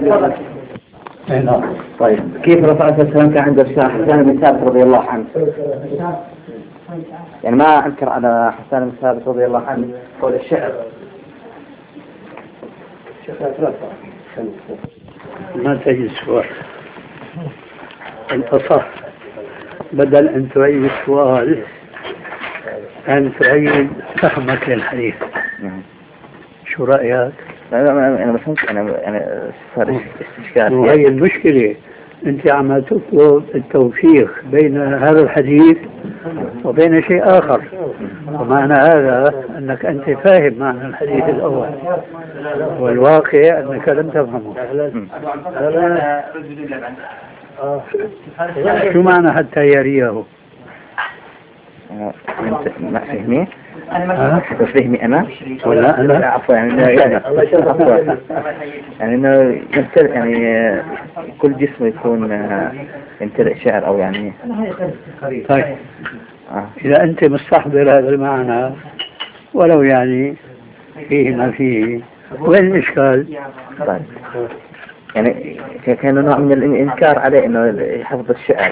طيب كيف الرسول صلى الله عليه وسلم كان عنده حسان بن ثابت رضي الله عنه؟ يعني ما أنكر على حسان بن ثابت رضي الله عنه قول الشعر. ما تجد سؤال أنت صح، بدل أن تعيد السؤال أن تعيد فهمك للحديث. شو رأيك؟ أنا بس أنا صار استشكال. وهي المشكلة، أنت عم تطلب التوفيق بين هذا الحديث وبين شيء آخر، ومعنى هذا أنك أنت فاهم معنى الحديث الأول والواقع أنك لم تفهمه. شو معنى حتى يريه؟ ما فهمي؟ فهمي أنا؟ ولا أنا؟ عفوا يعني إنه يمتلئ يعني كل جسمه يكون يمتلئ شعر أو يعني. طيب إذا أنت مستحضر هذا المعنى ولو يعني فيه ما فيه، وين الإشكال؟ طيب يعني كان نوع من الإنكار عليه إنه يحفظ الشعر.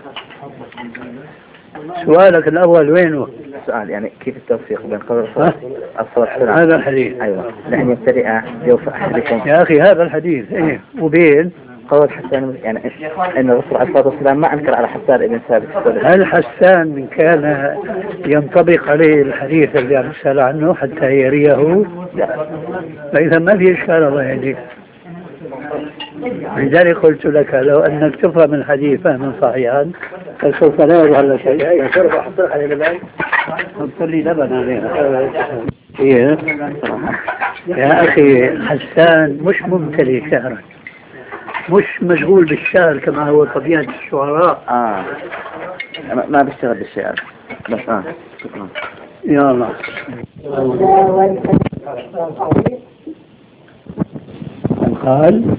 سؤالك الأول وينه؟ السؤال يعني كيف التوفيق بين قول هذا الحديث. أيوة لأن يبتدئ جوف أحدكم. يا أخي هذا الحديث إيه وبين قول حسان يعني أن الرسول عليه الصلاة والسلام ما أنكر على حسان بن ثابت. هل حسان كان ينطبق عليه الحديث اللي أرسل عنه حتى يريه؟ فإذا ما في إشكال الله يهديك. لذلك قلت لك لو أنك تفهم الحديث فهما صحيحا فسوف لا يظهر لك شيء. حط لي لبن عليها. إيه يا أخي حسان مش ممتلئ شعرا، مش مشغول بالشعر كما هو طبيعة الشعراء. ما بيشتغل بالشعر بس. شكرا يا الله. قال